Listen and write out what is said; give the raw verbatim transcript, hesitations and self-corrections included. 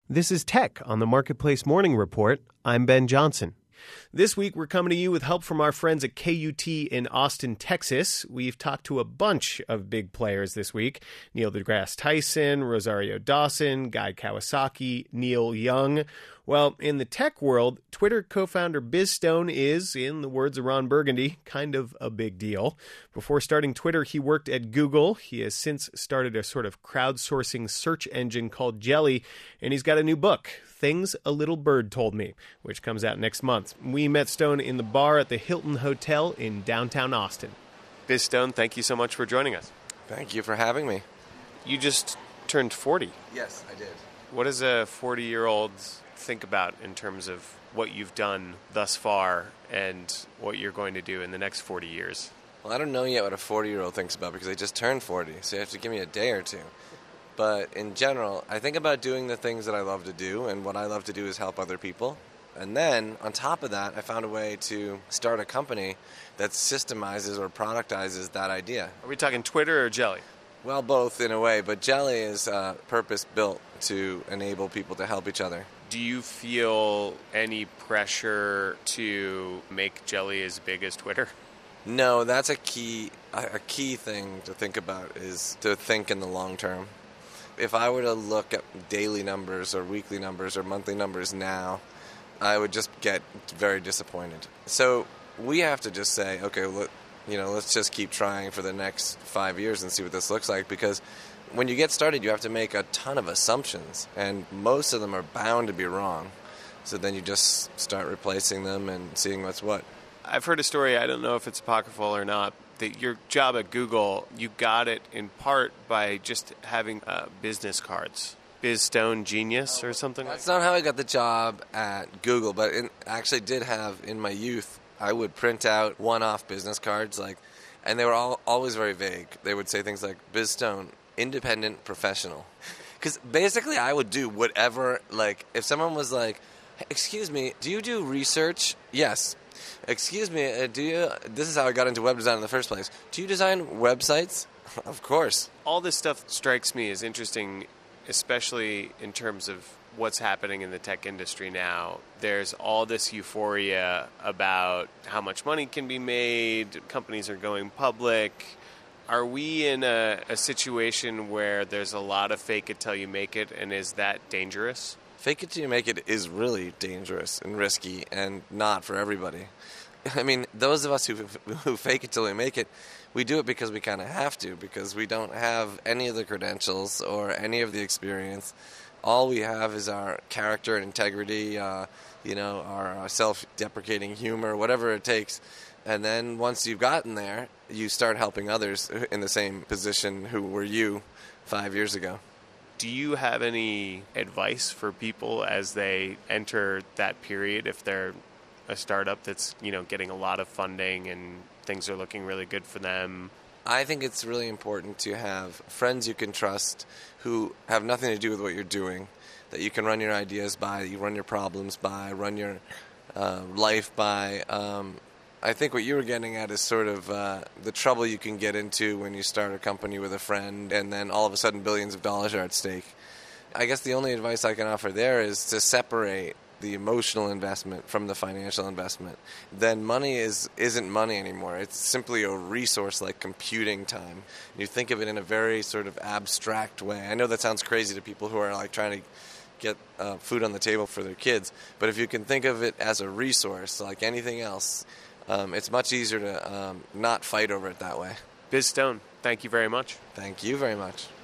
This is Tech on the Marketplace Morning Report. I'm Ben Johnson. This week, we're coming to you with help from our friends at K U T in Austin, Texas. We've talked to a bunch of big players this week. Neil deGrasse Tyson, Rosario Dawson, Guy Kawasaki, Neil Young. Well, in the tech world, Twitter co-founder Biz Stone is, in the words of Ron Burgundy, kind of a big deal. Before starting Twitter, he worked at Google. He has since started a sort of crowdsourcing search engine called Jelly, and he's got a new book, Things a Little Bird Told Me, which comes out next month. We met Stone in the bar at the Hilton Hotel in downtown Austin. Biz Stone, thank you so much for joining us. Thank you for having me. You just turned forty. Yes, I did. What does a forty-year-old think about in terms of what you've done thus far and what you're going to do in the next forty years? Well, I don't know yet what a forty-year-old thinks about because I just turned forty, so you have to give me a day or two. But in general, I think about doing the things that I love to do, and what I love to do is help other people. And then, on top of that, I found a way to start a company that systemizes or productizes that idea. Are we talking Twitter or Jelly? Well, both in a way, but Jelly is uh, purpose-built to enable people to help each other. Do you feel any pressure to make Jelly as big as Twitter? No, that's a key a key thing to think about, is to think in the long term. If I were to look at daily numbers or weekly numbers or monthly numbers now, I would just get very disappointed. So we have to just say, okay, look, you know, let's just keep trying for the next five years and see what this looks like, because when you get started, you have to make a ton of assumptions, and most of them are bound to be wrong. So then you just start replacing them and seeing what's what. I've heard a story, I don't know if it's apocryphal or not, that your job at Google, you got it in part by just having uh, business cards. Biz Stone Genius or something like that? That's not how I got the job at Google, but I actually did have, in my youth, I would print out one-off business cards, like, and they were all always very vague. They would say things like, Biz Stone, independent professional. Because basically I would do whatever, like, if someone was like, excuse me, do you do research? Yes. Excuse me, uh, do you, this is how I got into web design in the first place. Do you design websites? Of course. All this stuff strikes me as interesting, especially in terms of what's happening in the tech industry now. There's all this euphoria about how much money can be made, companies are going public. Are we in a, a situation where there's a lot of fake it till you make it, and is that dangerous? Fake it till you make it is really dangerous and risky and not for everybody. I mean, those of us who who fake it till we make it, we do it because we kind of have to, because we don't have any of the credentials or any of the experience. All we have is our character and integrity, uh, you know, our self-deprecating humor, whatever it takes. And then once you've gotten there, you start helping others in the same position who were you five years ago. Do you have any advice for people as they enter that period, if they're a startup that's, you know, getting a lot of funding and things are looking really good for them? I think it's really important to have friends you can trust who have nothing to do with what you're doing, that you can run your ideas by, you run your problems by, run your uh, life by. Um, I think what you were getting at is sort of uh, the trouble you can get into when you start a company with a friend and then all of a sudden billions of dollars are at stake. I guess the only advice I can offer there is to separate the emotional investment from the financial investment. Then money is, isn't money anymore. It's simply a resource like computing time. You think of it in a very sort of abstract way. I know that sounds crazy to people who are like trying to get uh, food on the table for their kids, but if you can think of it as a resource like anything else, Um, it's much easier to um, not fight over it that way. Biz Stone, thank you very much. Thank you very much.